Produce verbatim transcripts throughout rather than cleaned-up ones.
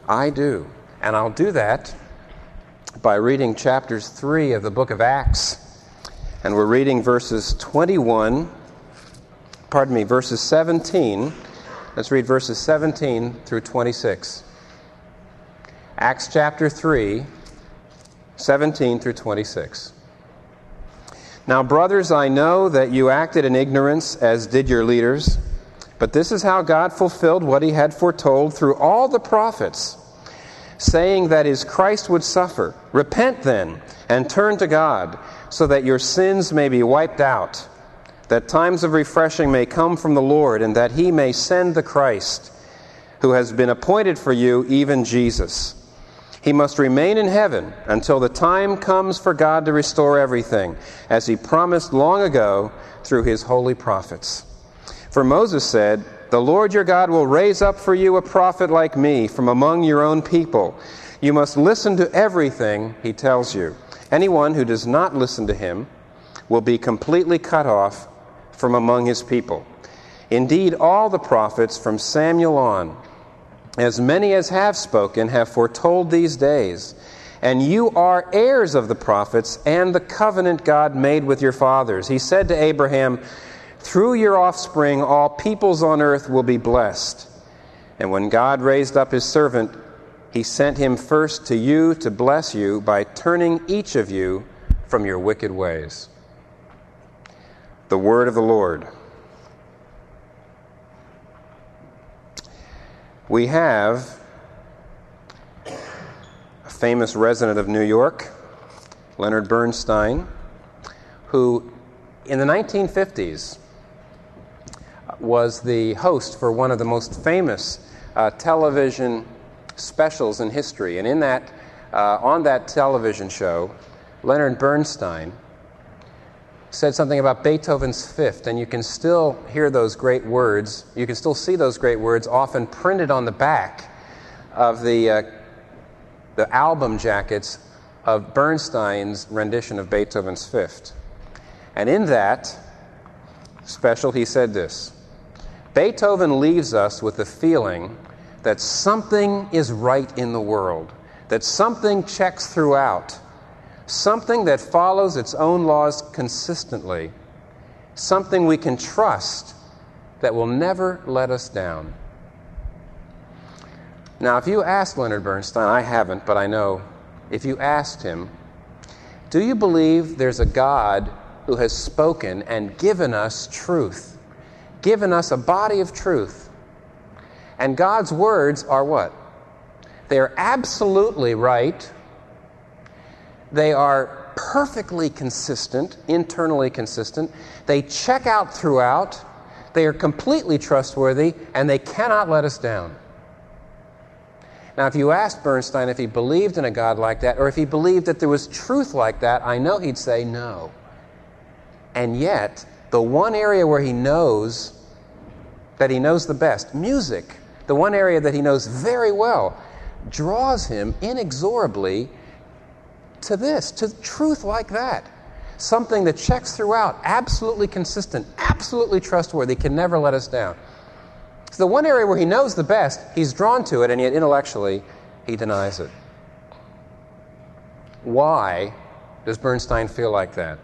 I do. And I'll do that by reading chapters three of the book of Acts. And we're reading verses twenty-one, pardon me, verses seventeen. Let's read verses seventeen through twenty-six. Acts chapter three, seventeen through twenty-six. Now, brothers, I know that you acted in ignorance, as did your leaders, but this is how God fulfilled what he had foretold through all the prophets, saying that his Christ would suffer. Repent then, and turn to God, so that your sins may be wiped out, that times of refreshing may come from the Lord, and that he may send the Christ, who has been appointed for you, even Jesus. He must remain in heaven until the time comes for God to restore everything, as he promised long ago through his holy prophets. For Moses said, "The Lord your God will raise up for you a prophet like me from among your own people. You must listen to everything he tells you. Anyone who does not listen to him will be completely cut off from among his people. Indeed, all the prophets from Samuel on, as many as have spoken, have foretold these days. And you are heirs of the prophets and the covenant God made with your fathers. He said to Abraham, 'Through your offspring all peoples on earth will be blessed.' And when God raised up his servant, he sent him first to you to bless you by turning each of you from your wicked ways." The word of the Lord. We have a famous resident of New York, Leonard Bernstein, who in the nineteen fifties was the host for one of the most famous uh, television specials in history. And in that, uh, on that television show, Leonard Bernstein said something about Beethoven's Fifth, and you can still hear those great words. You can still see those great words often printed on the back of the uh, the album jackets of Bernstein's rendition of Beethoven's Fifth. And in that special, he said this: "Beethoven leaves us with the feeling that something is right in the world, that something checks throughout, something that follows its own laws consistently, something we can trust that will never let us down." Now, if you asked Leonard Bernstein, I haven't, but I know, if you asked him, do you believe there's a God who has spoken and given us truth, given us a body of truth? And God's words are what? They are absolutely right. They are perfectly consistent, internally consistent. They check out throughout. They are completely trustworthy, and they cannot let us down. Now, if you asked Bernstein if he believed in a God like that, or if he believed that there was truth like that, I know he'd say no. And yet, the one area where he knows that he knows the best, music, the one area that he knows very well, draws him inexorably to this, to truth like that. Something that checks throughout, absolutely consistent, absolutely trustworthy, can never let us down. So the one area where he knows the best, he's drawn to it, and yet intellectually he denies it. Why does Bernstein feel like that?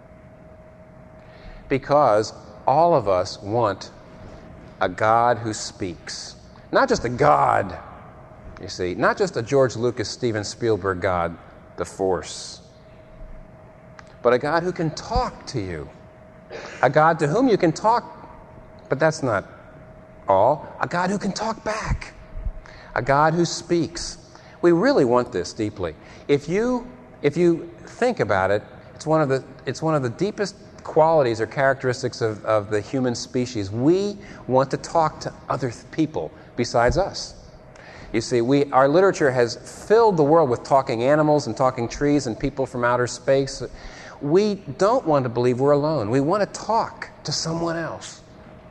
Because all of us want a God who speaks. Not just a God, you see, not just a George Lucas, Steven Spielberg God, the Force, but a God who can talk to you. A God to whom you can talk, but that's not all. A God who can talk back. A God who speaks. We really want this deeply. If you if you think about it, it's one of the it's one of the deepest qualities or characteristics of, of the human species. We want to talk to other people besides us. You see, we our literature has filled the world with talking animals and talking trees and people from outer space. We don't want to believe we're alone. We want to talk to someone else.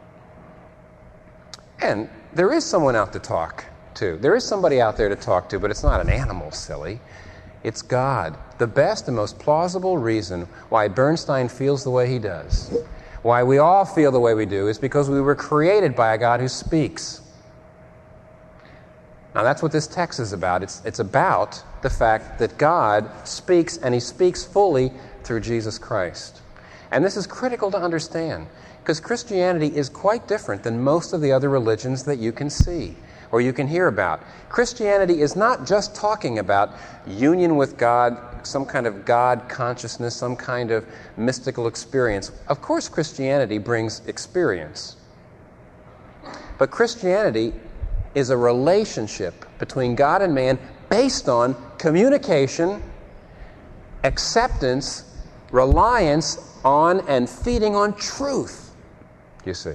And there is someone out to talk to. There is somebody out there to talk to, but it's not an animal, silly. It's God. The best and most plausible reason why Bernstein feels the way he does, why we all feel the way we do, is because we were created by a God who speaks. Now that's what this text is about. It's, it's about the fact that God speaks, and He speaks fully through Jesus Christ. And this is critical to understand, because Christianity is quite different than most of the other religions that you can see or you can hear about. Christianity is not just talking about union with God, some kind of God consciousness, some kind of mystical experience. Of course, Christianity brings experience. But Christianity is a relationship between God and man based on communication, acceptance, reliance on, and feeding on truth, you see.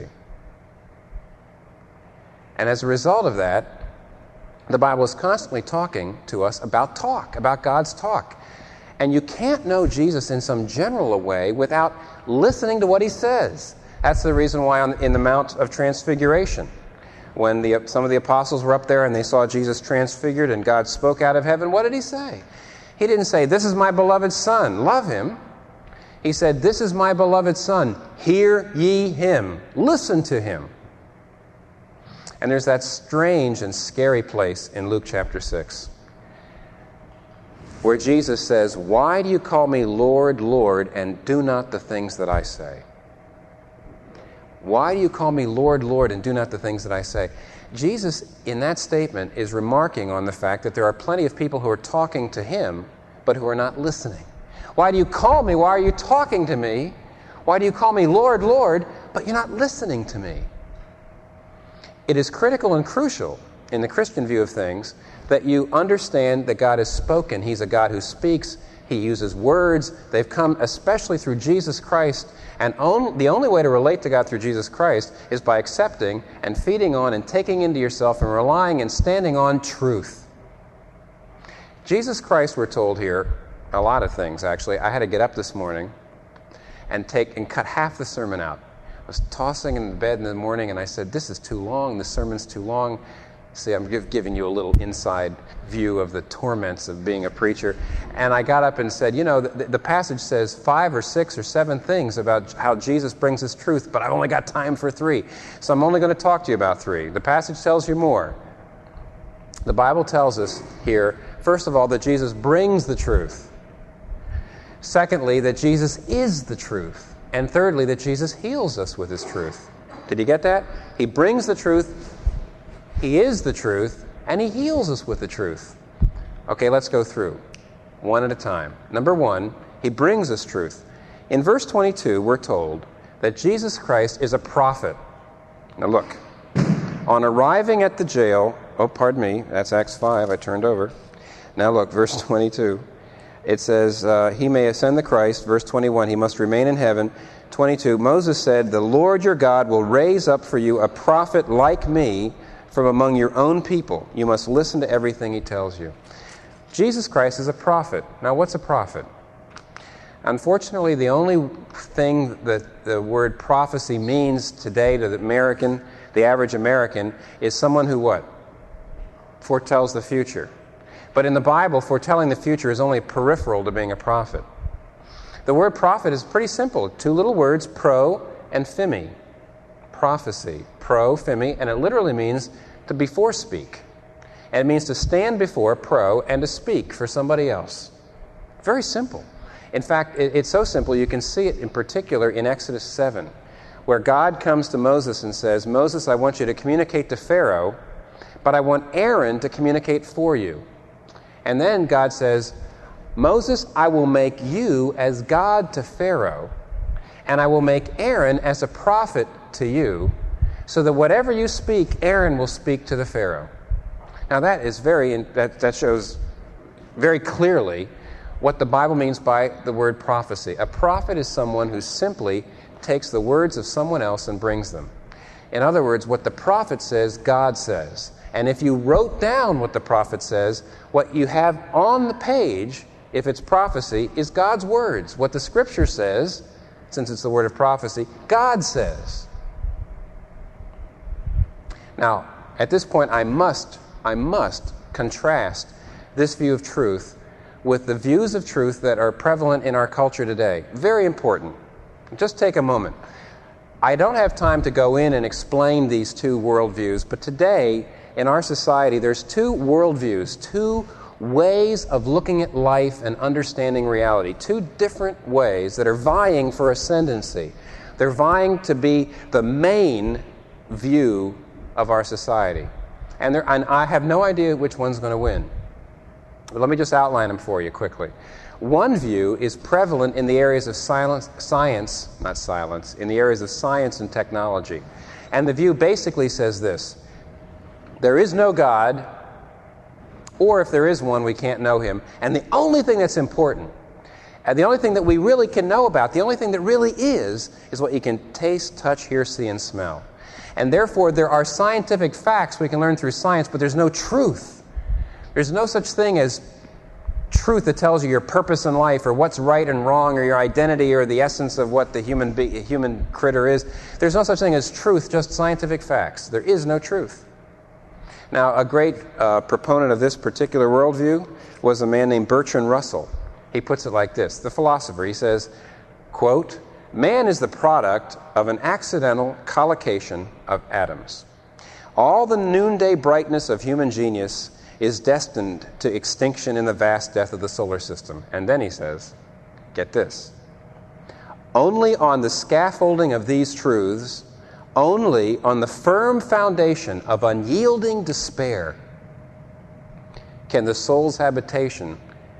And as a result of that, the Bible is constantly talking to us about talk, about God's talk. And you can't know Jesus in some general way without listening to what He says. That's the reason why on, in the Mount of Transfiguration, when the, some of the apostles were up there and they saw Jesus transfigured and God spoke out of heaven, what did He say? He didn't say, "This is my beloved Son, love Him." He said, "This is my beloved Son, hear ye Him, listen to Him." And there's that strange and scary place in Luke chapter six, where Jesus says, "Why do you call me Lord, Lord, and do not the things that I say?" Why do you call me Lord, Lord, and do not the things that I say? Jesus, in that statement, is remarking on the fact that there are plenty of people who are talking to Him, but who are not listening. Why do you call me? Why are you talking to me? Why do you call me Lord, Lord, but you're not listening to me? It is critical and crucial in the Christian view of things that you understand that God has spoken. He's a God who speaks. He uses words. They've come especially through Jesus Christ. And on, the only way to relate to God through Jesus Christ is by accepting and feeding on and taking into yourself and relying and standing on truth. Jesus Christ, we're told here, a lot of things actually. I had to get up this morning and take and cut half the sermon out. I was tossing in bed in the morning and I said, "This is too long, the sermon's too long." See, I'm give, giving you a little inside view of the torments of being a preacher. And I got up and said, you know, the, the passage says five or six or seven things about how Jesus brings His truth, but I've only got time for three. So I'm only going to talk to you about three. The passage tells you more. The Bible tells us here, first of all, that Jesus brings the truth. Secondly, that Jesus is the truth. And thirdly, that Jesus heals us with His truth. Did you get that? He brings the truth, He is the truth, and He heals us with the truth. Okay, let's go through one at a time. Number one, He brings us truth. In verse twenty-two, we're told that Jesus Christ is a prophet. Now look, on arriving at the jail, oh, pardon me, that's Acts five, I turned over. Now look, verse twenty-two. It says, uh, He may ascend the Christ. Verse twenty-one, He must remain in heaven. twenty-two, Moses said, "The Lord your God will raise up for you a prophet like me from among your own people. You must listen to everything He tells you." Jesus Christ is a prophet. Now, what's a prophet? Unfortunately, the only thing that the word prophecy means today to the American, the average American, is someone who what? Foretells the future. But in the Bible, foretelling the future is only peripheral to being a prophet. The word prophet is pretty simple. Two little words, pro and phemi. Prophecy. Pro, phemi, and it literally means to before speak. And it means to stand before, pro, and to speak for somebody else. Very simple. In fact, it, it's so simple you can see it in particular in Exodus seven, where God comes to Moses and says, "Moses, I want you to communicate to Pharaoh, but I want Aaron to communicate for you." And then God says, "Moses, I will make you as God to Pharaoh, and I will make Aaron as a prophet to you, so that whatever you speak, Aaron will speak to the Pharaoh." Now that is very, that, that shows very clearly what the Bible means by the word prophecy. A prophet is someone who simply takes the words of someone else and brings them. In other words, what the prophet says, God says. And if you wrote down what the prophet says, what you have on the page, if it's prophecy, is God's words. What the Scripture says, since it's the word of prophecy, God says. Now, at this point, I must, I must contrast this view of truth with the views of truth that are prevalent in our culture today. Very important. Just take a moment. I don't have time to go in and explain these two worldviews, but today in our society, there's two worldviews, two ways of looking at life and understanding reality, two different ways that are vying for ascendancy. They're vying to be the main view of our society. And, and I have no idea which one's going to win. But let me just outline them for you quickly. One view is prevalent in the areas of silence, science, not silence, in the areas of science and technology. And the view basically says this: there is no God, or if there is one, we can't know him. And the only thing that's important, and the only thing that we really can know about, the only thing that really is, is what you can taste, touch, hear, see, and smell. And therefore, there are scientific facts we can learn through science, but there's no truth. There's no such thing as truth that tells you your purpose in life or what's right and wrong or your identity or the essence of what the human be- human critter is. There's no such thing as truth, just scientific facts. There is no truth. Now, a great uh, proponent of this particular worldview was a man named Bertrand Russell. He puts it like this, the philosopher. He says, quote, "Man is the product of an accidental collocation of atoms. All the noonday brightness of human genius is destined to extinction in the vast death of the solar system." And then he says, get this, "Only on the scaffolding of these truths, only on the firm foundation of unyielding despair, can the soul's habitation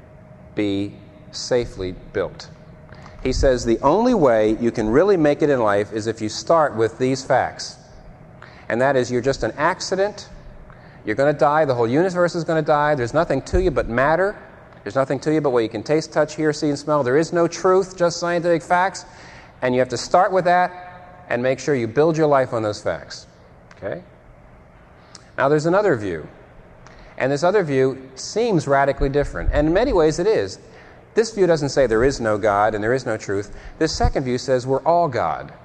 be safely built." He says the only way you can really make it in life is if you start with these facts. And that is, you're just an accident. You're going to die. The whole universe is going to die. There's nothing to you but matter. There's nothing to you but what you can taste, touch, hear, see, and smell. There is no truth, just scientific facts. And you have to start with that and make sure you build your life on those facts. Okay? Now, there's another view. And this other view seems radically different. And in many ways it is. This view doesn't say there is no God and there is no truth. This second view says we're all God.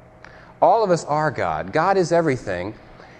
All of us are God. God is everything.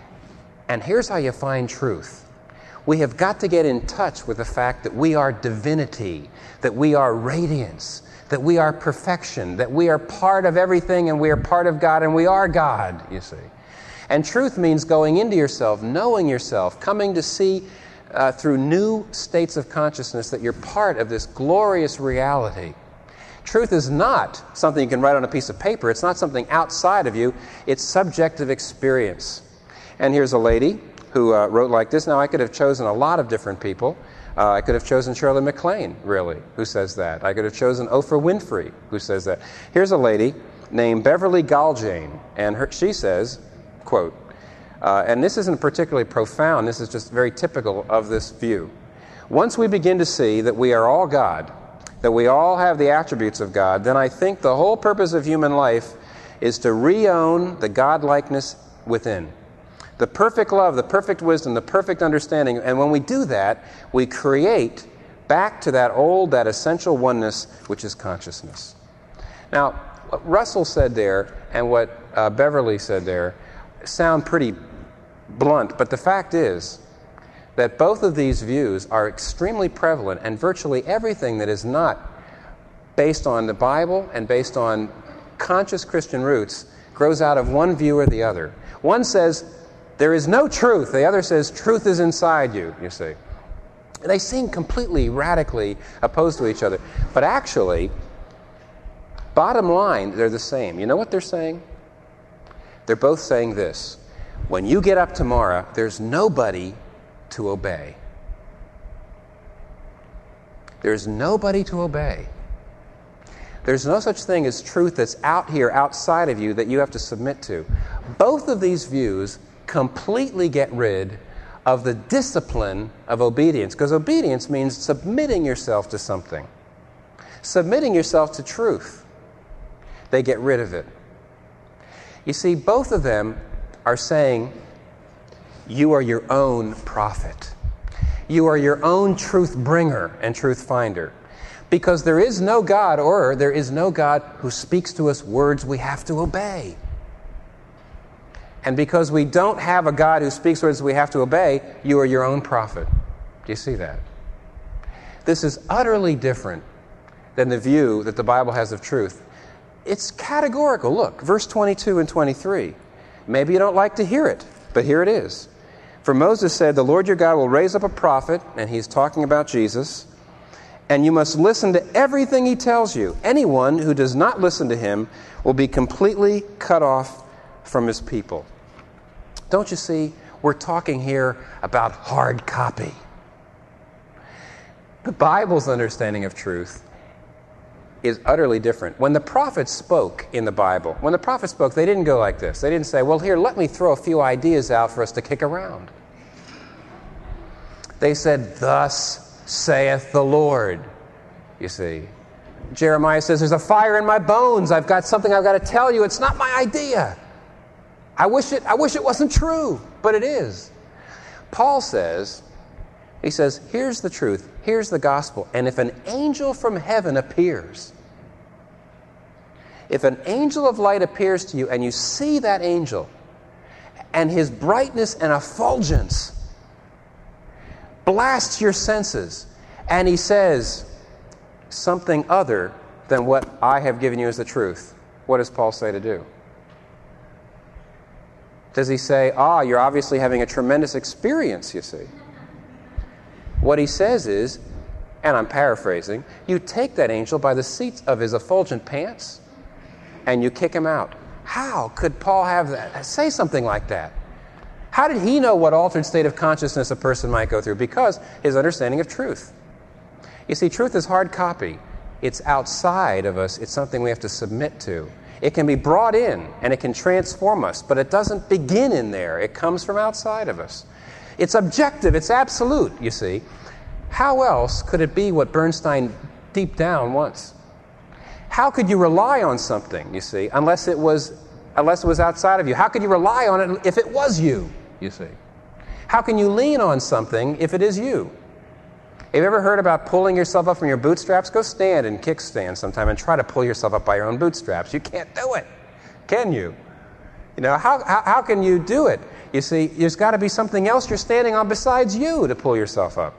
And here's how you find truth. We have got to get in touch with the fact that we are divinity, that we are radiance, that we are perfection, that we are part of everything and we are part of God and we are God, you see. And truth means going into yourself, knowing yourself, coming to see uh, through new states of consciousness that you're part of this glorious reality. Truth is not something you can write on a piece of paper. It's not something outside of you. It's subjective experience. And here's a lady who uh, wrote like this. Now, I could have chosen a lot of different people. Uh, I could have chosen Shirley MacLaine, really, who says that. I could have chosen Oprah Winfrey, who says that. Here's a lady named Beverly Galjane, and her, she says, quote, uh, and this isn't particularly profound, this is just very typical of this view. "Once we begin to see that we are all God, that we all have the attributes of God, then I think the whole purpose of human life is to re-own the God-likeness within. The perfect love, the perfect wisdom, the perfect understanding. And when we do that, we create back to that old, that essential oneness, which is consciousness." Now, what Russell said there and what uh, Beverly said there sound pretty blunt, but the fact is that both of these views are extremely prevalent, and virtually everything that is not based on the Bible and based on conscious Christian roots grows out of one view or the other. One says, there is no truth. The other says, truth is inside you, you see. They seem completely, radically opposed to each other. But actually, bottom line, they're the same. You know what they're saying? They're both saying this: when you get up tomorrow, there's nobody to obey. There's nobody to obey. There's no such thing as truth that's out here, outside of you, that you have to submit to. Both of these views completely get rid of the discipline of obedience, because obedience means submitting yourself to something, submitting yourself to truth. They get rid of it. You see, both of them are saying, you are your own prophet. You are your own truth bringer and truth finder. Because there is no God, or there is no God who speaks to us words we have to obey. And because we don't have a God who speaks words we have to obey, you are your own prophet. Do you see that? This is utterly different than the view that the Bible has of truth. It's categorical. Look, verse twenty-two and twenty-three. Maybe you don't like to hear it, but here it is. For Moses said, the Lord your God will raise up a prophet, and he's talking about Jesus, and you must listen to everything he tells you. Anyone who does not listen to him will be completely cut off from his people. Don't you see? We're talking here about hard copy. The Bible's understanding of truth is utterly different. When the prophets spoke in the Bible, when the prophets spoke, they didn't go like this. They didn't say, well, here, let me throw a few ideas out for us to kick around. They said, thus saith the Lord, you see. Jeremiah says, there's a fire in my bones. I've got something I've got to tell you. It's not my idea. I wish it, I wish it wasn't true, but it is. Paul says, he says, here's the truth, here's the gospel, and if an angel from heaven appears, if an angel of light appears to you and you see that angel and his brightness and effulgence blasts your senses, and he says something other than what I have given you as the truth, what does Paul say to do? Does he say, ah, you're obviously having a tremendous experience, you see? What he says is, and I'm paraphrasing, you take that angel by the seat of his effulgent pants and you kick him out. How could Paul have that? Say something like that. How did he know what altered state of consciousness a person might go through? Because his understanding of truth. You see, truth is hard copy. It's outside of us. It's something we have to submit to. It can be brought in and it can transform us, but it doesn't begin in there. It comes from outside of us. It's objective. It's absolute, you see. How else could it be what Bernstein deep down wants? How could you rely on something, you see, unless it was unless it was outside of you? How could you rely on it if it was you, you see? How can you lean on something if it is you? Have you ever heard about pulling yourself up from your bootstraps? Go stand and kickstand sometime and try to pull yourself up by your own bootstraps. You can't do it, can you? You know, how, how, how can you do it? You see, there's got to be something else you're standing on besides you to pull yourself up.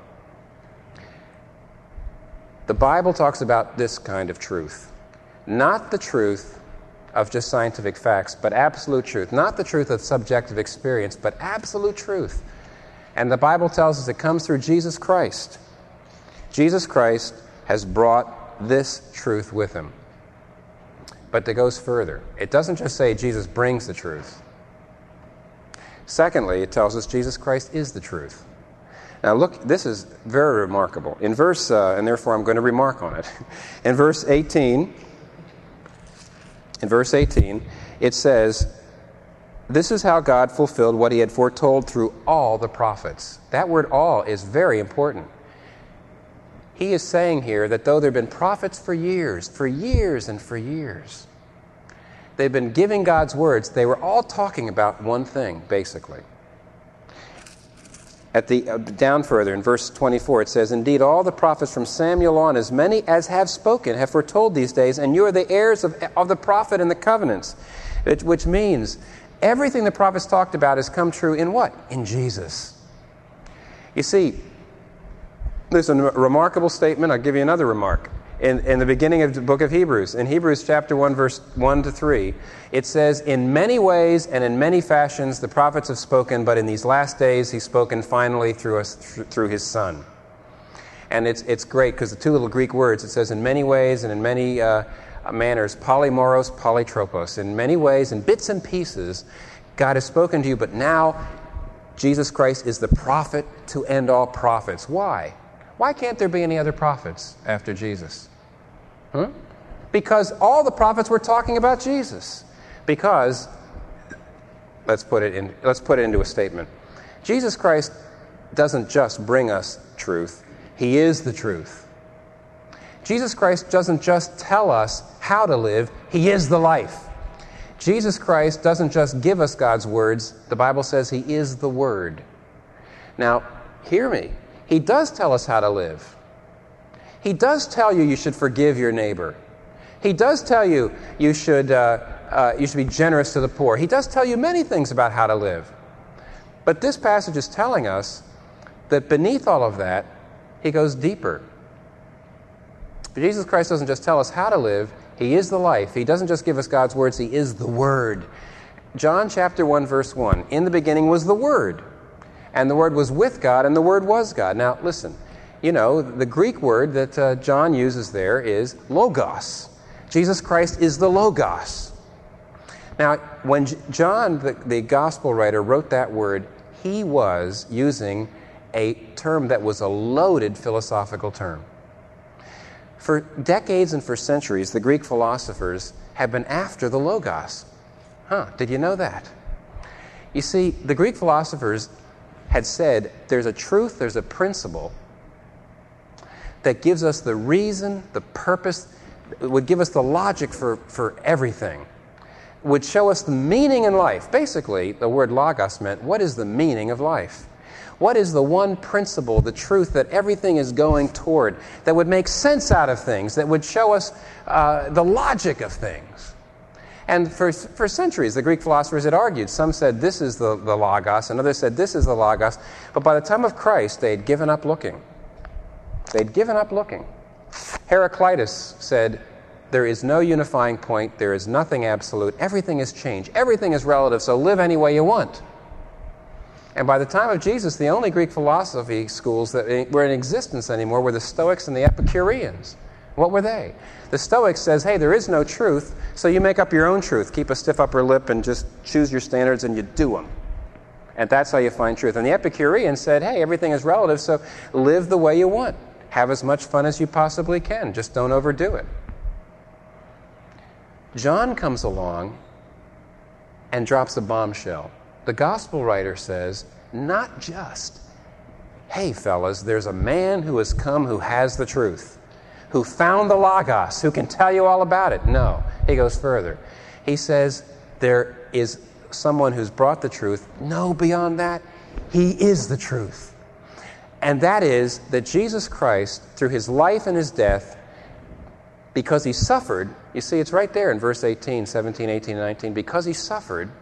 The Bible talks about this kind of truth. Not the truth of just scientific facts, but absolute truth. Not the truth of subjective experience, but absolute truth. And the Bible tells us it comes through Jesus Christ. Jesus Christ has brought this truth with him. But it goes further. It doesn't just say Jesus brings the truth. Secondly, it tells us Jesus Christ is the truth. Now look, this is very remarkable. In verse, uh, and therefore I'm going to remark on it. In verse eighteen, in verse eighteen, it says, this is how God fulfilled what he had foretold through all the prophets. That word all is very important. He is saying here that though there have been prophets for years, for years and for years, they've been giving God's words, they were all talking about one thing, basically. At the uh, down further, in verse twenty-four, it says, indeed, all the prophets from Samuel on, as many as have spoken, have foretold these days, and you are the heirs of, of the prophet and the covenants, which, which means everything the prophets talked about has come true in what? In Jesus. You see, there's a remarkable statement. I'll give you another remark. In, in the beginning of the book of Hebrews, in Hebrews chapter one, verse one to three, it says, in many ways and in many fashions the prophets have spoken, but in these last days he's spoken finally through us, through his Son. And it's it's great because the two little Greek words, it says in many ways and in many uh, manners, polymoros, polytropos. In many ways, in bits and pieces, God has spoken to you, but now Jesus Christ is the prophet to end all prophets. Why? Why can't there be any other prophets after Jesus? Huh? Because all the prophets were talking about Jesus. Because, let's put it in, let's put it into a statement. Jesus Christ doesn't just bring us truth. He is the truth. Jesus Christ doesn't just tell us how to live. He is the life. Jesus Christ doesn't just give us God's words. The Bible says he is the Word. Now, hear me. He does tell us how to live. He does tell you you should forgive your neighbor. He does tell you you should, uh, uh, you should be generous to the poor. He does tell you many things about how to live. But this passage is telling us that beneath all of that, he goes deeper. Jesus Christ doesn't just tell us how to live. He is the life. He doesn't just give us God's words. He is the Word. John chapter one, verse one, in the beginning was the Word. And the Word was with God, and the Word was God. Now, listen, you know, the Greek word that uh, John uses there is logos. Jesus Christ is the Logos. Now, when J- John, the, the gospel writer, wrote that word, he was using a term that was a loaded philosophical term. For decades and for centuries, the Greek philosophers have been after the Logos. Huh, did you know that? You see, the Greek philosophers had said there's a truth, there's a principle that gives us the reason, the purpose, would give us the logic for, for everything, would show us the meaning in life. Basically, the word logos meant, what is the meaning of life? What is the one principle, the truth that everything is going toward, that would make sense out of things, that would show us uh, the logic of things? And for, for centuries, the Greek philosophers had argued. Some said this is the, the logos, and others said this is the logos. But by the time of Christ, they had given up looking. They'd given up looking. Heraclitus said, there is no unifying point, there is nothing absolute, everything is change, everything is relative, so live any way you want. And by the time of Jesus, the only Greek philosophy schools that were in existence anymore were the Stoics and the Epicureans. What were they? The Stoics says, hey, there is no truth, so you make up your own truth. Keep a stiff upper lip and just choose your standards and you do them. And that's how you find truth. And the Epicureans said, hey, everything is relative, so live the way you want. Have as much fun as you possibly can. Just don't overdo it. John comes along and drops a bombshell. The gospel writer says, not just, hey, fellas, there's a man who has come who has the truth, who found the Logos, who can tell you all about it. No, he goes further. He says, there is someone who's brought the truth. No, beyond that, he is the truth. And that is that Jesus Christ, through his life and his death, because he suffered, you see, it's right there in verse eighteen, seventeen, eighteen, and nineteen, because he suffered,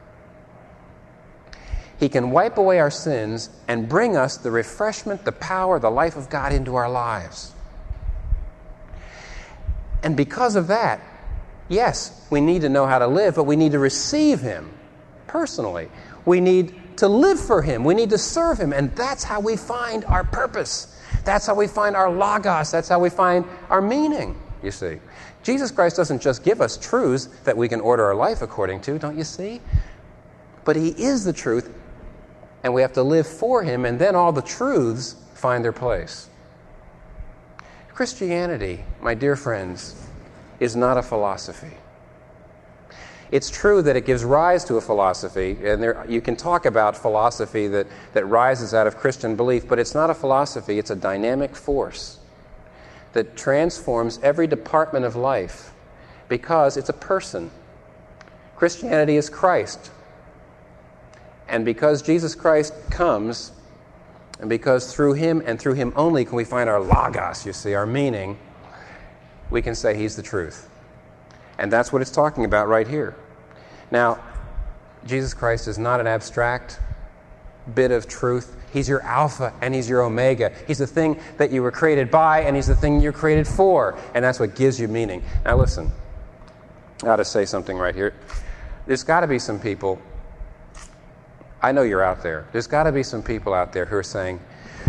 he can wipe away our sins and bring us the refreshment, the power, the life of God into our lives. And because of that, yes, we need to know how to live, but we need to receive him personally. We need to live for him. We need to serve him. And that's how we find our purpose. That's how we find our logos. That's how we find our meaning, you see. Jesus Christ doesn't just give us truths that we can order our life according to, don't you see? But he is the truth, and we have to live for him, and then all the truths find their place. Christianity, my dear friends, is not a philosophy. It's true that it gives rise to a philosophy, and there, you can talk about philosophy that, that rises out of Christian belief, but it's not a philosophy, it's a dynamic force that transforms every department of life because it's a person. Christianity is Christ. And because Jesus Christ comes, and because through him and through him only can we find our logos, you see, our meaning, we can say he's the truth. And that's what it's talking about right here. Now, Jesus Christ is not an abstract bit of truth. He's your Alpha and he's your Omega. He's the thing that you were created by and he's the thing you're created for. And that's what gives you meaning. Now listen, I ought to say something right here. There's got to be some people, I know you're out there, there's got to be some people out there who are saying,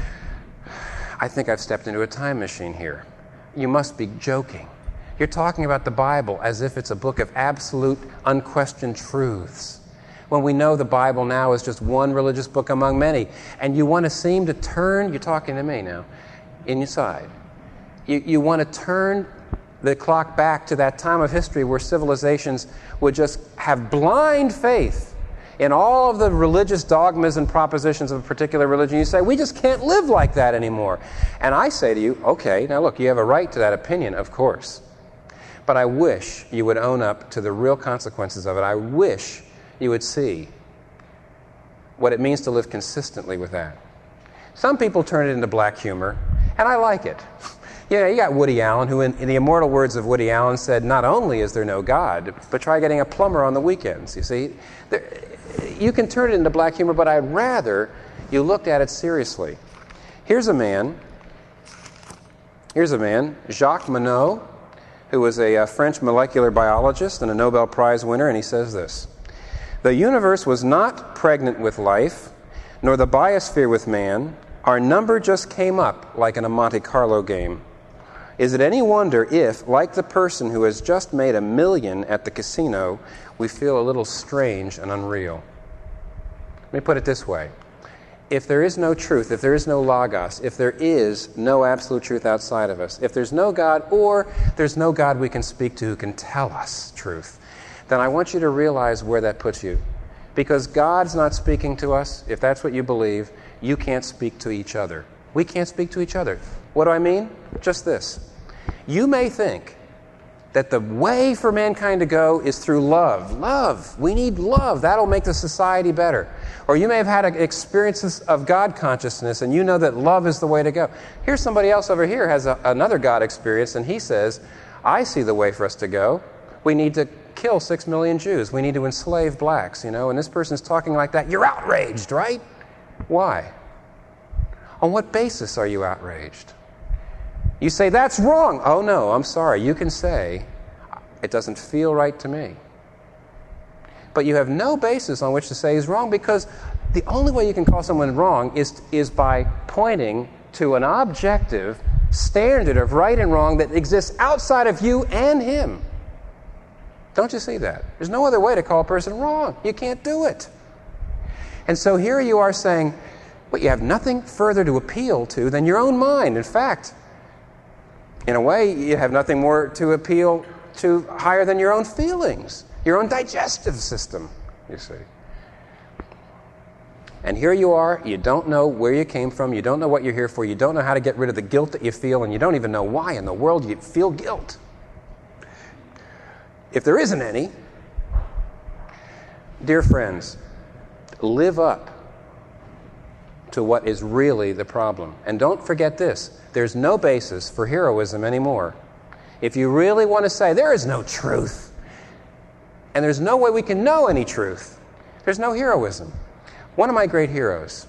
I think I've stepped into a time machine here. You must be joking. You're talking about the Bible as if it's a book of absolute, unquestioned truths, when we know the Bible now is just one religious book among many. And you want to seem to turn, you're talking to me now, inside. You, you want to turn the clock back to that time of history where civilizations would just have blind faith in all of the religious dogmas and propositions of a particular religion. You say, we just can't live like that anymore. And I say to you, okay, now look, you have a right to that opinion, of course. But I wish you would own up to the real consequences of it. I wish you would see what it means to live consistently with that. Some people turn it into black humor, and I like it. You know, you got Woody Allen, who in, in the immortal words of Woody Allen said, not only is there no God, but try getting a plumber on the weekends. You see, there, you can turn it into black humor, but I'd rather you looked at it seriously. Here's a man, here's a man, Jacques Monod, who was a, a French molecular biologist and a Nobel Prize winner, and he says this: the universe was not pregnant with life, nor the biosphere with man. Our number just came up like in a Monte Carlo game. Is it any wonder if, like the person who has just made a million at the casino, we feel a little strange and unreal? Let me put it this way. If there is no truth, if there is no logos, if there is no absolute truth outside of us, if there's no God, or there's no God we can speak to who can tell us truth, then I want you to realize where that puts you. Because God's not speaking to us, if that's what you believe, you can't speak to each other. We can't speak to each other. What do I mean? Just this. You may think that the way for mankind to go is through love. Love. We need love. That'll make the society better. Or you may have had experiences of God consciousness, and you know that love is the way to go. Here's somebody else over here has a, another God experience, and he says, I see the way for us to go. We need to kill six million Jews. We need to enslave blacks, you know. And this person's talking like that. You're outraged, right? Why? On what basis are you outraged? You say, that's wrong. Oh, no, I'm sorry. You can say, it doesn't feel right to me. But you have no basis on which to say he's wrong, because the only way you can call someone wrong is, is by pointing to an objective standard of right and wrong that exists outside of you and him. Don't you see that? There's no other way to call a person wrong. You can't do it. And so here you are saying, well, you have nothing further to appeal to than your own mind. In fact, in a way, you have nothing more to appeal to higher than your own feelings, your own digestive system, you see. And here you are, you don't know where you came from, you don't know what you're here for, you don't know how to get rid of the guilt that you feel, and you don't even know why in the world you feel guilt. If there isn't any, dear friends, live up to what is really the problem. And don't forget this, there's no basis for heroism anymore. If you really want to say, there is no truth, and there's no way we can know any truth, there's no heroism. One of my great heroes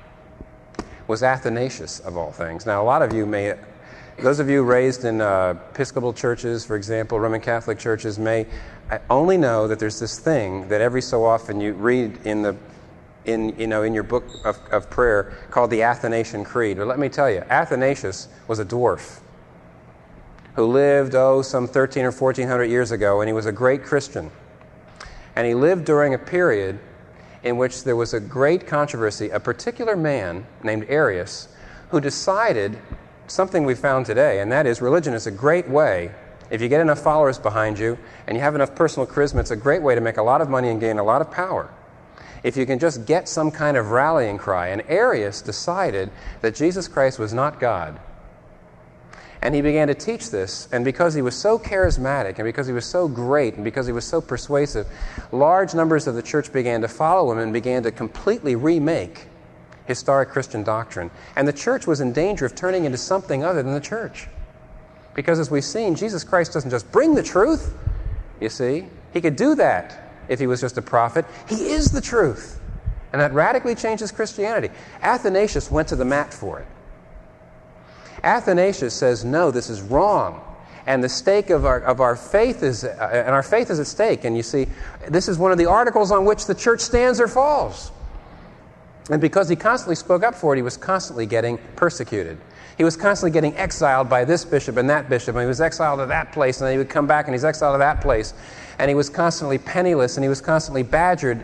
was Athanasius, of all things. Now, a lot of you may, those of you raised in uh, Episcopal churches, for example, Roman Catholic churches, may only know that there's this thing that every so often you read in the in you know in your book of, of prayer called the Athanasian Creed. But let me tell you, Athanasius was a dwarf who lived, oh, some thirteen or fourteen hundred years ago, and he was a great Christian. And he lived during a period in which there was a great controversy. A particular man named Arius who decided something we found today, and that is religion is a great way, if you get enough followers behind you and you have enough personal charisma, it's a great way to make a lot of money and gain a lot of power. If you can just get some kind of rallying cry. And Arius decided that Jesus Christ was not God. And he began to teach this, and because he was so charismatic, and because he was so great, and because he was so persuasive, large numbers of the church began to follow him and began to completely remake historic Christian doctrine. And the church was in danger of turning into something other than the church. Because as we've seen, Jesus Christ doesn't just bring the truth, you see. He could do that if he was just a prophet. He is the truth. And that radically changes Christianity. Athanasius went to the mat for it. Athanasius says, no, this is wrong. And the stake of our of our faith is, uh, and our faith is at stake. And you see, this is one of the articles on which the church stands or falls. And because he constantly spoke up for it, he was constantly getting persecuted. He was constantly getting exiled by this bishop and that bishop, and he was exiled to that place, and then he would come back and he's exiled to that place. And he was constantly penniless, and he was constantly badgered.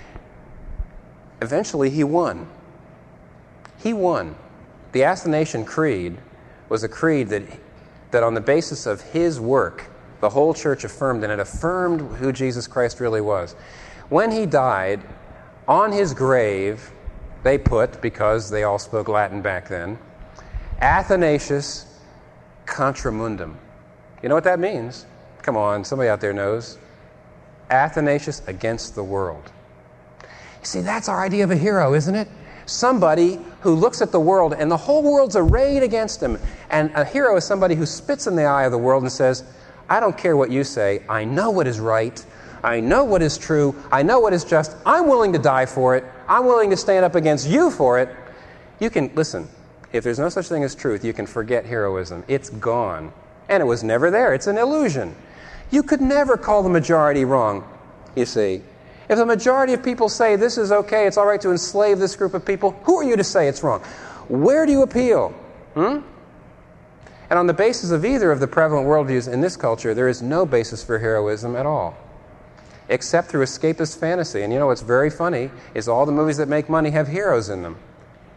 Eventually, he won. He won. The Athanasian Creed was a creed that, that on the basis of his work, the whole church affirmed, and it affirmed who Jesus Christ really was. When he died, on his grave, they put, because they all spoke Latin back then, Athanasius contra mundum. You know what that means? Come on, somebody out there knows. Athanasius against the world. You see, that's our idea of a hero, isn't it? Somebody who looks at the world and the whole world's arrayed against him. And a hero is somebody who spits in the eye of the world and says, I don't care what you say. I know what is right. I know what is true. I know what is just. I'm willing to die for it. I'm willing to stand up against you for it. You can, listen, if there's no such thing as truth, you can forget heroism. It's gone. And it was never there. It's an illusion. You could never call the majority wrong, you see. If the majority of people say this is okay, it's all right to enslave this group of people, who are you to say it's wrong? Where do you appeal? Hmm? And on the basis of either of the prevalent worldviews in this culture, there is no basis for heroism at all, except through escapist fantasy. And you know what's very funny is all the movies that make money have heroes in them.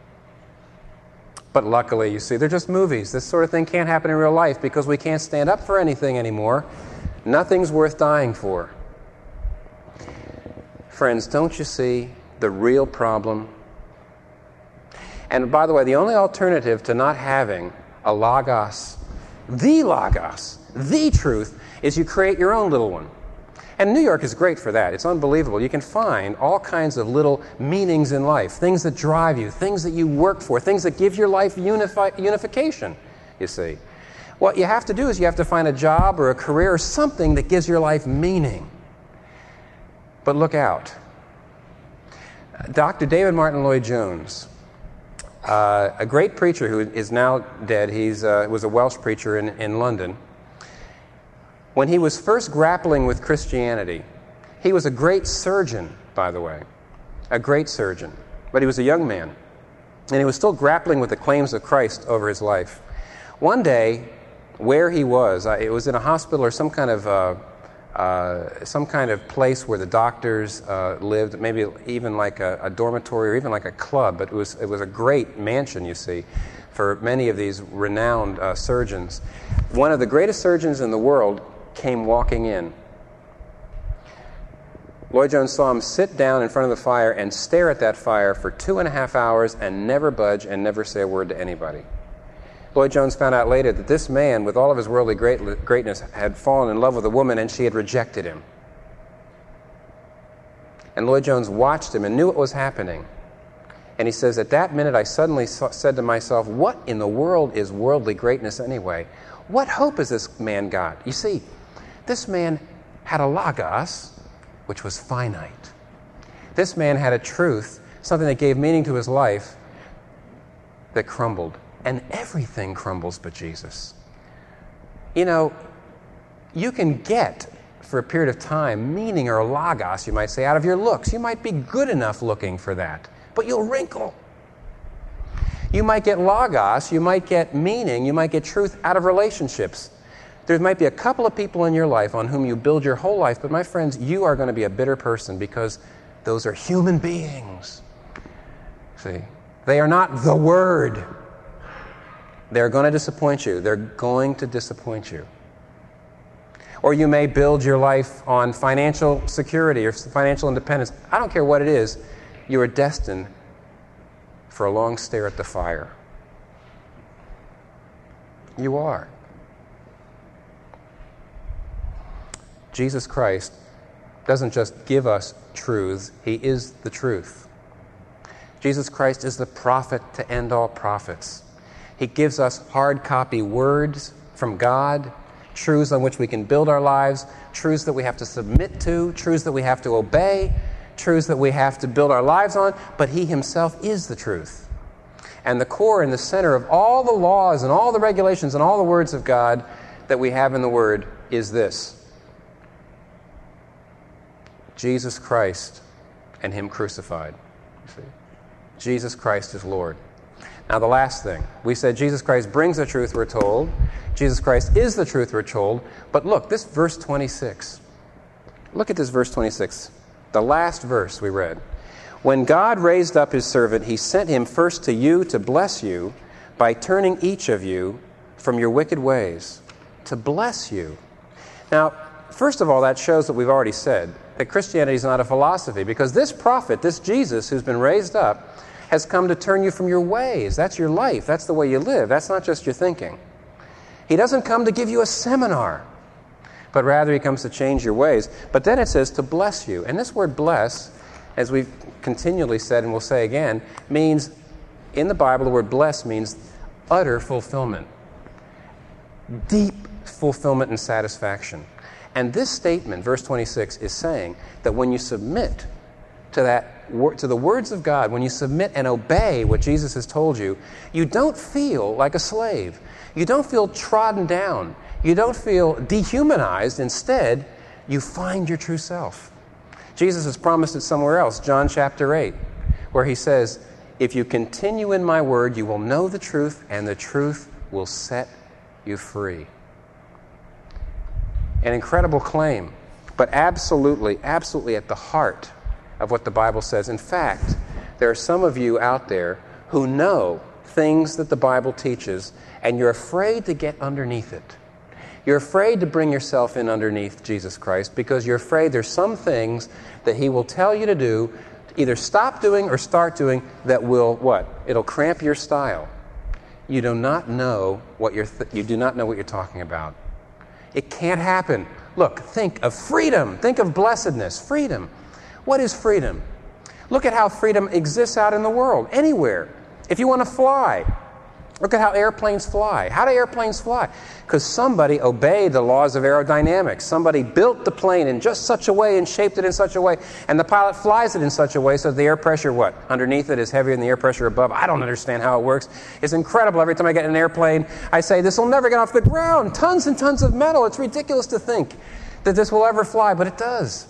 But luckily, you see, they're just movies. This sort of thing can't happen in real life because we can't stand up for anything anymore. Nothing's worth dying for. Friends, don't you see the real problem? And by the way, the only alternative to not having a logos, the logos, the truth, is you create your own little one. And New York is great for that. It's unbelievable. You can find all kinds of little meanings in life, things that drive you, things that you work for, things that give your life unifi- unification, you see. What you have to do is you have to find a job or a career or something that gives your life meaning. But look out. Doctor David Martin Lloyd-Jones, uh, a great preacher who is now dead, he uh, was a Welsh preacher in, in London. When he was first grappling with Christianity, he was a great surgeon, by the way, a great surgeon, but he was a young man, and he was still grappling with the claims of Christ over his life. One day, where he was, uh, it was in a hospital or some kind of uh, uh, some kind of place where the doctors uh, lived, maybe even like a, a dormitory or even like a club, but it was it was a great mansion, you see, for many of these renowned uh, surgeons. One of the greatest surgeons in the world came walking in. Lloyd-Jones saw him sit down in front of the fire and stare at that fire for two and a half hours and never budge and never say a word to anybody. Lloyd-Jones found out later that this man, with all of his worldly great, greatness, had fallen in love with a woman and she had rejected him. And Lloyd-Jones watched him and knew what was happening. And he says, at that minute I suddenly saw, said to myself, what in the world is worldly greatness anyway? What hope has this man got? You see, this man had a logos, which was finite. This man had a truth, something that gave meaning to his life, that crumbled. And everything crumbles but Jesus. You know, you can get, for a period of time, meaning or logos, you might say, out of your looks. You might be good enough looking for that, but you'll wrinkle. You might get logos, you might get meaning, you might get truth out of relationships. There might be a couple of people in your life on whom you build your whole life, but my friends, you are going to be a bitter person because those are human beings. See, they are not the Word. They're going to disappoint you. They're going to disappoint you. Or you may build your life on financial security or financial independence. I don't care what it is. You are destined for a long stare at the fire. You are. Jesus Christ doesn't just give us truths. He is the truth. Jesus Christ is the prophet to end all prophets. He gives us hard copy words from God, truths on which we can build our lives, truths that we have to submit to, truths that we have to obey, truths that we have to build our lives on, but He Himself is the truth. And the core and the center of all the laws and all the regulations and all the words of God that we have in the Word is this: Jesus Christ and Him crucified. See? Jesus Christ is Lord. Now the last thing, we said Jesus Christ brings the truth, we're told. Jesus Christ is the truth, we're told. But look, this verse twenty-six. Look at this verse twenty-six. The last verse we read. When God raised up His servant, He sent Him first to you to bless you by turning each of you from your wicked ways. To bless you. Now, first of all, that shows what we've already said, that Christianity is not a philosophy, because this prophet, this Jesus who's been raised up, has come to turn you from your ways. That's your life. That's the way you live. That's not just your thinking. He doesn't come to give you a seminar, but rather He comes to change your ways. But then it says to bless you. And this word bless, as we've continually said and we'll say again, means, in the Bible, the word bless means utter fulfillment, deep fulfillment and satisfaction. And this statement, verse twenty-six, is saying that when you submit to that to the words of God, when you submit and obey what Jesus has told you, you don't feel like a slave. You don't feel trodden down. You don't feel dehumanized. Instead, you find your true self. Jesus has promised it somewhere else, John chapter eight, where he says, if you continue in my word, you will know the truth, and the truth will set you free. An incredible claim, but absolutely, absolutely at the heart of what the Bible says. In fact, there are some of you out there who know things that the Bible teaches, and you're afraid to get underneath it. You're afraid to bring yourself in underneath Jesus Christ because you're afraid there's some things that he will tell you to do, either stop doing or start doing, that will, what? It'll cramp your style. You do not know what you're th- you do not know what you're talking about. It can't happen. Look, think of freedom. Think of blessedness. Freedom. What is freedom? Look at how freedom exists out in the world, anywhere. If you want to fly, look at how airplanes fly. How do airplanes fly? Because somebody obeyed the laws of aerodynamics. Somebody built the plane in just such a way and shaped it in such a way, and the pilot flies it in such a way so the air pressure, what, underneath it is heavier than the air pressure above. I don't understand how it works. It's incredible. Every time I get in an airplane, I say, this will never get off the ground. Tons and tons of metal. It's ridiculous to think that this will ever fly, but it does.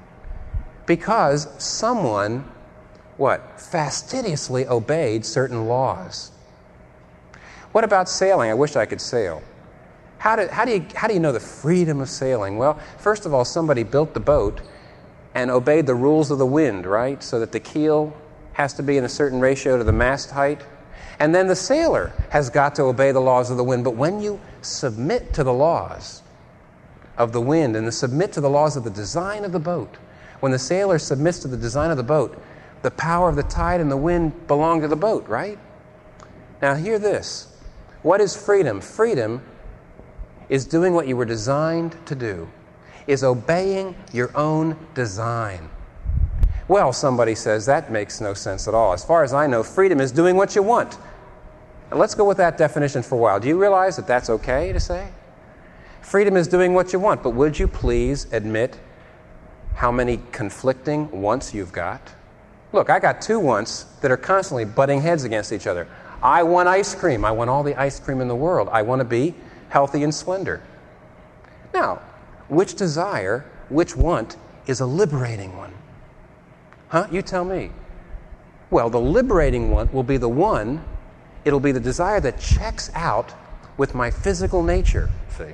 Because someone, what, fastidiously obeyed certain laws. What about sailing? I wish I could sail. How do, how do you, how do you know the freedom of sailing? Well, first of all, somebody built the boat and obeyed the rules of the wind, right? So that the keel has to be in a certain ratio to the mast height. And then the sailor has got to obey the laws of the wind. But when you submit to the laws of the wind and submit to the laws of the design of the boat, when the sailor submits to the design of the boat, the power of the tide and the wind belong to the boat, right? Now hear this. What is freedom? Freedom is doing what you were designed to do, is obeying your own design. Well, somebody says, that makes no sense at all. As far as I know, freedom is doing what you want. Now, let's go with that definition for a while. Do you realize that that's okay to say? Freedom is doing what you want, but would you please admit how many conflicting wants you've got? Look, I got two wants that are constantly butting heads against each other. I want ice cream. I want all the ice cream in the world. I want to be healthy and slender. Now, which desire, which want, is a liberating one? Huh? You tell me. Well, the liberating one will be the one, it'll be the desire that checks out with my physical nature, see?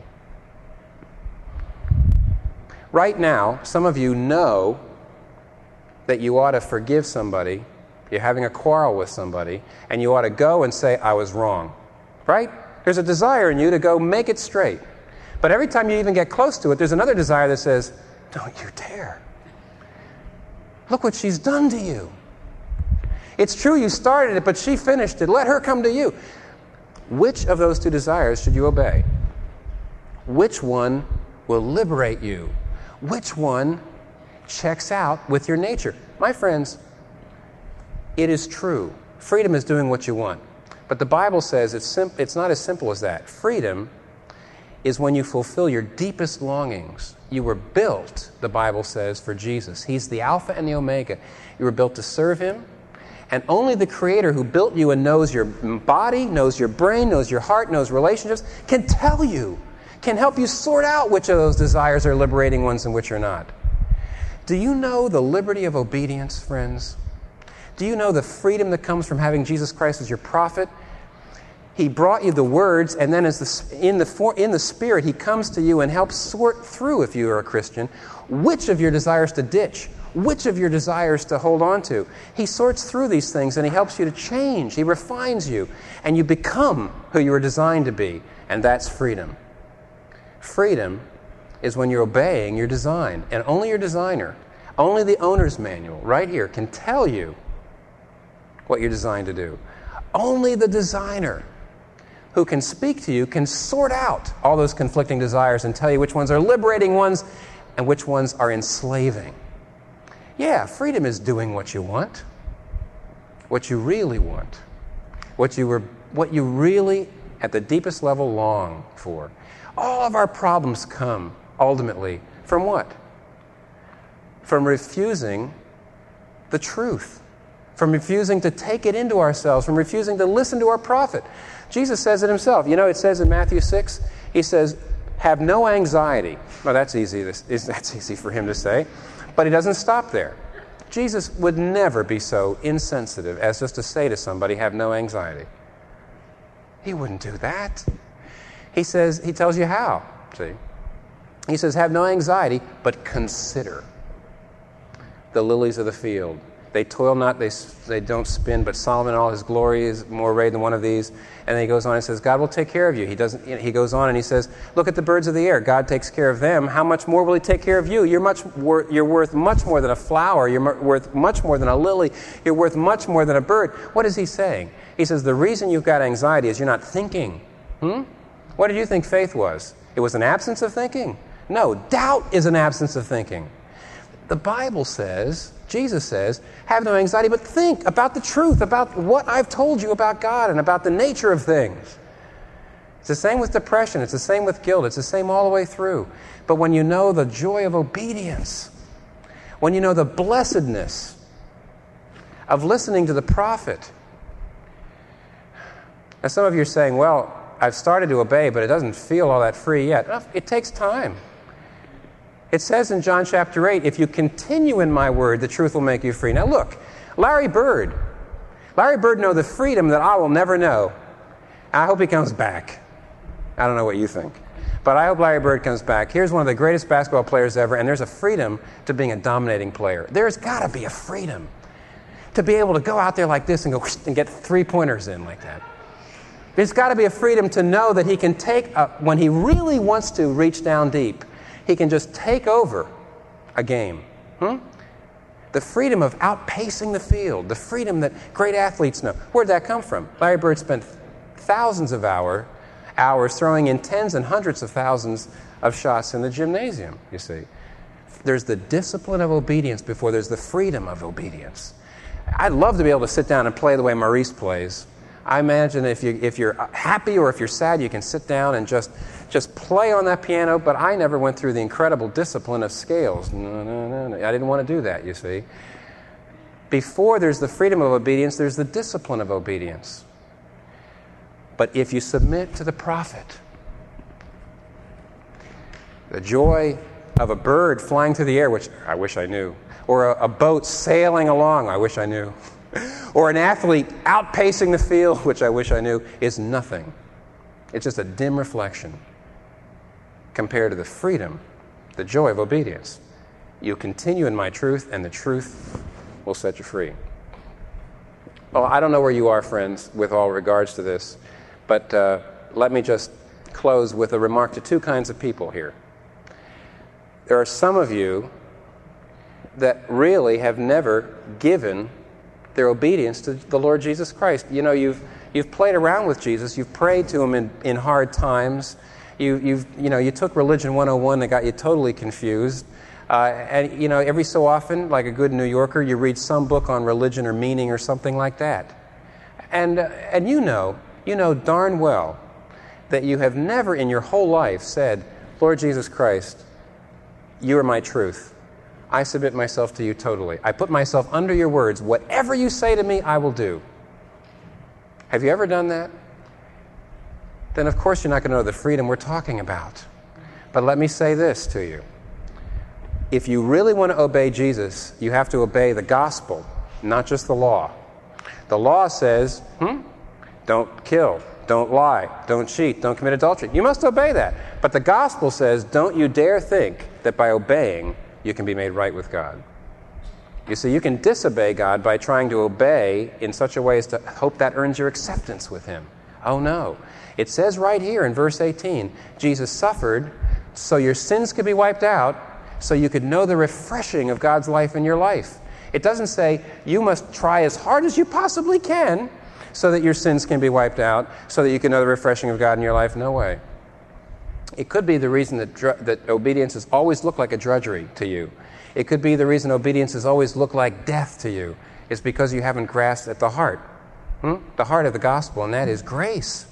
Right now, some of you know that you ought to forgive somebody. You're having a quarrel with somebody, and you ought to go and say, I was wrong. Right? There's a desire in you to go make it straight. But every time you even get close to it, there's another desire that says, don't you dare. Look what she's done to you. It's true you started it, but she finished it. Let her come to you. Which of those two desires should you obey? Which one will liberate you? Which one checks out with your nature? My friends, it is true. Freedom is doing what you want. But the Bible says it's, sim- it's not as simple as that. Freedom is when you fulfill your deepest longings. You were built, the Bible says, for Jesus. He's the Alpha and the Omega. You were built to serve Him. And only the Creator who built you and knows your body, knows your brain, knows your heart, knows relationships, can tell you, can help you sort out which of those desires are liberating ones and which are not. Do you know the liberty of obedience, friends? Do you know the freedom that comes from having Jesus Christ as your prophet? He brought you the words, and then as the, in, the for, in the Spirit, He comes to you and helps sort through, if you are a Christian, which of your desires to ditch, which of your desires to hold on to. He sorts through these things, and He helps you to change. He refines you, and you become who you were designed to be, and that's freedom. Freedom is when you're obeying your design, and only your designer, only the owner's manual, right here, can tell you what you're designed to do. Only the designer who can speak to you can sort out all those conflicting desires and tell you which ones are liberating ones and which ones are enslaving. Yeah, freedom is doing what you want, what you really want, what you were, what you really, at the deepest level, long for. All of our problems come, ultimately, from what? From refusing the truth. From refusing to take it into ourselves, from refusing to listen to our prophet. Jesus says it Himself. You know, it says in Matthew six, He says, have no anxiety. Well, that's easy. That's easy for Him to say. But he doesn't stop there. Jesus would never be so insensitive as just to say to somebody, have no anxiety. He wouldn't do that. He says, he tells you how, see? He says, have no anxiety, but consider the lilies of the field. They toil not, they, they don't spin, but Solomon in all his glory is more arrayed than one of these. And then he goes on and says, God will take care of you. He doesn't. He goes on and he says, look at the birds of the air. God takes care of them. How much more will he take care of you? You're much wor- You're worth much more than a flower. You're m- worth much more than a lily. You're worth much more than a bird. What is he saying? He says, the reason you've got anxiety is you're not thinking. Hmm? What did you think faith was? It was an absence of thinking? No, doubt is an absence of thinking. The Bible says, Jesus says, have no anxiety, but think about the truth, about what I've told you about God and about the nature of things. It's the same with depression. It's the same with guilt. It's the same all the way through. But when you know the joy of obedience, when you know the blessedness of listening to the prophet. Now, some of you are saying, well, I've started to obey, but it doesn't feel all that free yet. It takes time. It says in John chapter eight, if you continue in my word, the truth will make you free. Now look, Larry Bird. Larry Bird knows the freedom that I will never know. I hope he comes back. I don't know what you think. But I hope Larry Bird comes back. Here's one of the greatest basketball players ever, and there's a freedom to being a dominating player. There's got to be a freedom to be able to go out there like this and go and get three-pointers in like that. There's got to be a freedom to know that he can take, a, when he really wants to reach down deep, he can just take over a game. Hmm? The freedom of outpacing the field, the freedom that great athletes know. Where'd that come from? Larry Bird spent thousands of hour, hours throwing in tens and hundreds of thousands of shots in the gymnasium, you see. There's the discipline of obedience before there's the freedom of obedience. I'd love to be able to sit down and play the way Maurice plays. I imagine if, you, if you're happy or if you're sad, you can sit down and just, just play on that piano, but I never went through the incredible discipline of scales. No, no, no, no. I didn't want to do that, you see. Before there's the freedom of obedience, there's the discipline of obedience. But if you submit to the prophet, the joy of a bird flying through the air, which I wish I knew, or a, a boat sailing along, I wish I knew, or an athlete outpacing the field, which I wish I knew, is nothing. It's just a dim reflection compared to the freedom, the joy of obedience. You continue in my truth, and the truth will set you free. Well, I don't know where you are, friends, with all regards to this, but uh, let me just close with a remark to two kinds of people here. There are some of you that really have never given their obedience to the Lord Jesus Christ. You know, you've you've played around with Jesus. You've prayed to him in, in hard times. You you've you know you took Religion one oh one that got you totally confused. Uh, and you know, every so often, like a good New Yorker, you read some book on religion or meaning or something like that. And uh, and you know you know darn well that you have never in your whole life said, Lord Jesus Christ, you are my truth. I submit myself to you totally. I put myself under your words. Whatever you say to me, I will do. Have you ever done that? Then of course you're not going to know the freedom we're talking about. But let me say this to you. If you really want to obey Jesus, you have to obey the gospel, not just the law. The law says, hmm, don't kill, don't lie, don't cheat, don't commit adultery. You must obey that. But the gospel says, don't you dare think that by obeying you can be made right with God. You see, you can disobey God by trying to obey in such a way as to hope that earns your acceptance with him. Oh no. It says right here in verse eighteen, Jesus suffered so your sins could be wiped out, so you could know the refreshing of God's life in your life. It doesn't say you must try as hard as you possibly can so that your sins can be wiped out, so that you can know the refreshing of God in your life. No way. It could be the reason that, dr- that obedience has always looked like a drudgery to you. It could be the reason obedience has always looked like death to you. It's because you haven't grasped at the heart, hmm? the heart of the gospel, and that is grace.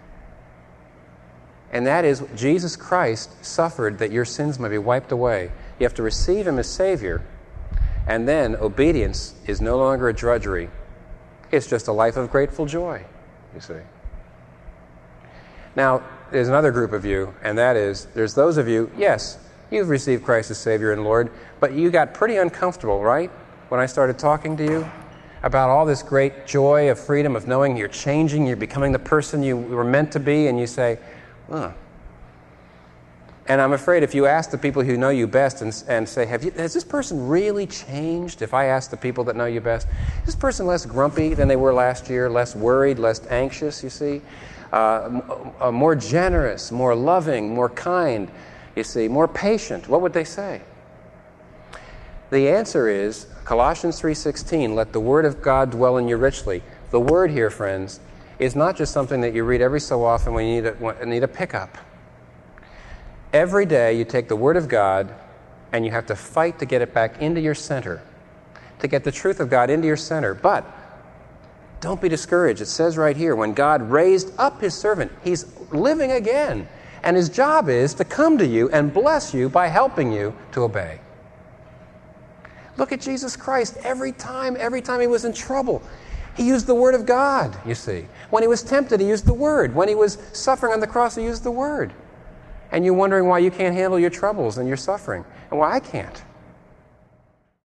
And that is Jesus Christ suffered that your sins may be wiped away. You have to receive him as Savior, and then obedience is no longer a drudgery. It's just a life of grateful joy, you see. Now, there's another group of you, and that is, there's those of you, yes, You've received Christ as Savior and Lord, but you got pretty uncomfortable, right? When I started talking to you about all this great joy of freedom, of knowing you're changing, you're becoming the person you were meant to be, and you say, huh. And I'm afraid if you ask the people who know you best and, and say, Have you, has this person really changed? If I ask the people that know you best, is this person less grumpy than they were last year, less worried, less anxious, you see? Uh, uh, more generous, more loving, more kind, you see, more patient. What would they say? The answer is Colossians three sixteen, let the Word of God dwell in you richly. The Word here, friends, is not just something that you read every so often when you need a, need a pickup. Every day you take the Word of God and you have to fight to get it back into your center, to get the truth of God into your center. But don't be discouraged. It says right here, when God raised up His servant, He's living again. And His job is to come to you and bless you by helping you to obey. Look at Jesus Christ. Every time, every time He was in trouble, He used the Word of God, you see. When He was tempted, He used the Word. When He was suffering on the cross, He used the Word. And you're wondering why you can't handle your troubles and your suffering, and why I can't.